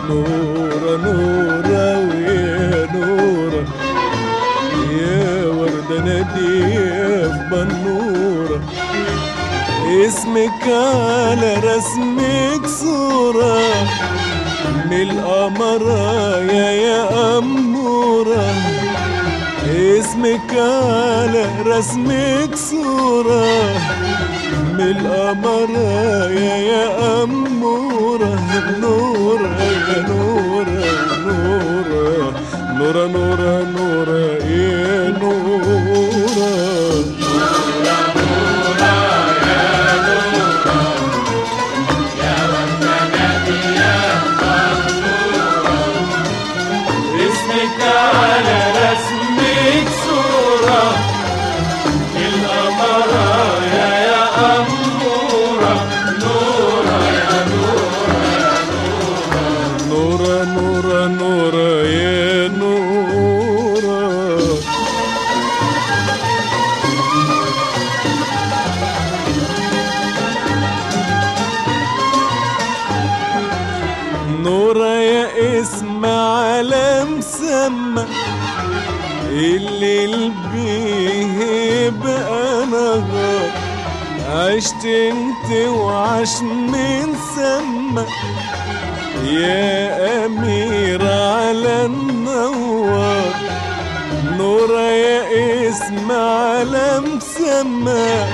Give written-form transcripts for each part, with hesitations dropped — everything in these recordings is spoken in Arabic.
نورة نورة ويا نورة، يا وردة نادية في بنورة، اسمك على رسمك صورة من القمرة يا أمورة، اسمك على رسمك صورة من القمرة يا أمورة، نورة يا نورة نورة نورة نورة نورة يا نورة. على رسمك صورة القمرة يا أمورة، نورة يا نورة يا نورة نورة نورة يا نورة. نورة يا اسم علم سما الليل بيهب نهار، عشت انت وعاش من سما يا أمير على النوار، نورة يا اسم علم سما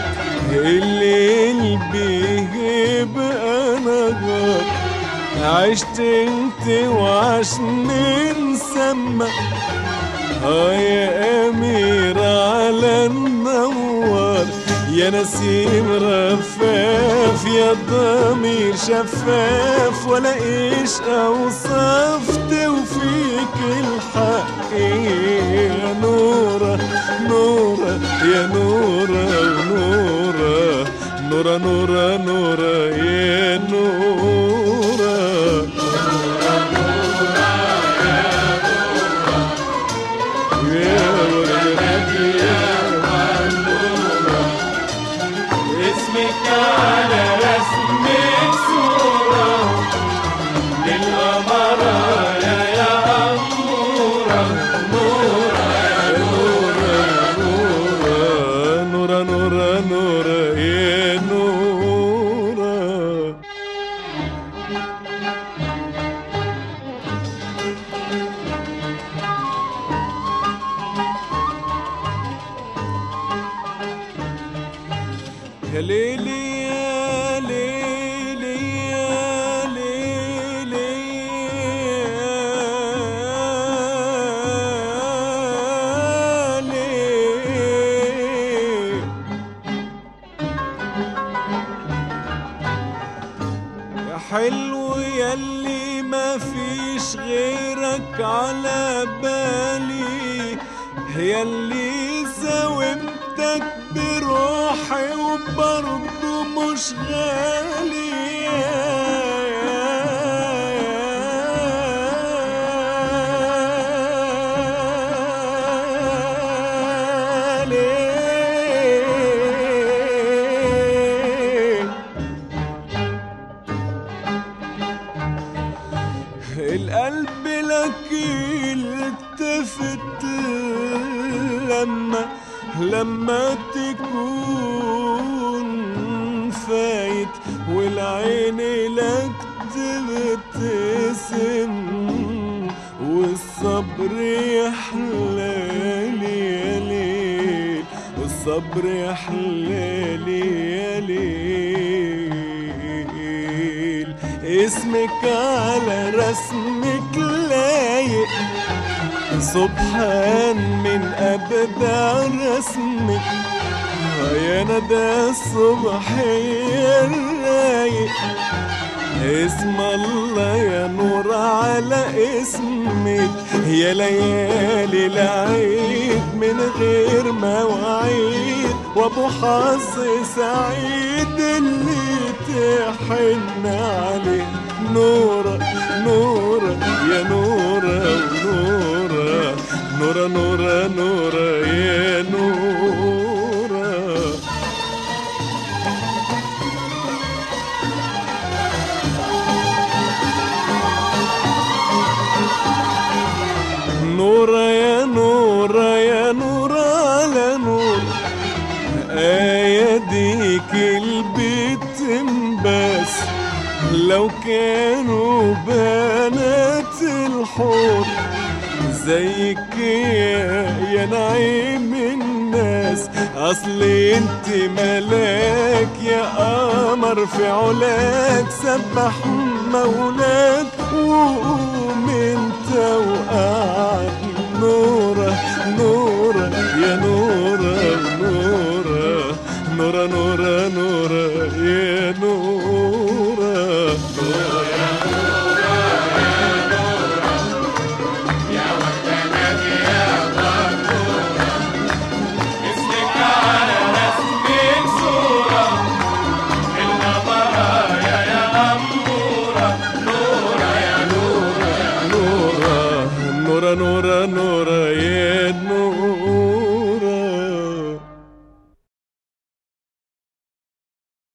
الليل بيهب نهار، عشت انت وعاش من سما يا أمير على النوار، يا نسيم رفاف يا ضمير شفاف، ولا ايش اوصاف توفيك الحق يا نورة نورة يا نورة ونورة، نورة نورة نورة يا نورة. اسمك على رسمك صورة للقمرة يا أمورة، نورة يا نورة نورة نورة نورة يا نورة. يا ليلي يا ليلي يا ليلي يا ليلي، يا حلو ياللي ما فيش غيرك على بالي، ياللي ساومتك بروحي وبرضه مش غالي القلب لك التفت لما تكون فايت، والعين لك تبتسم، والصبر يحلالي يا ليل، والصبر يحلالي يا ليل، اسمك على رسمك لايق سبحان من أبدع رسمك، يا ندى الصبح يا الرايق، اسم الله يا نور على اسمك، يا ليالي العيد من غير مواعيد، وابو حظ سعيد اللي تحن عليه، نورة نورة يا نورة ونورة، نورة نورة نورة يا نورة. لو كانوا بنات الحور زيك يا نعيم الناس، اصل انت ملاك يا قمر في علاك، سبح مولاك وقوم انت وقعد نورة نورة يا نورة نورة نورة نورة نورة يا نورة.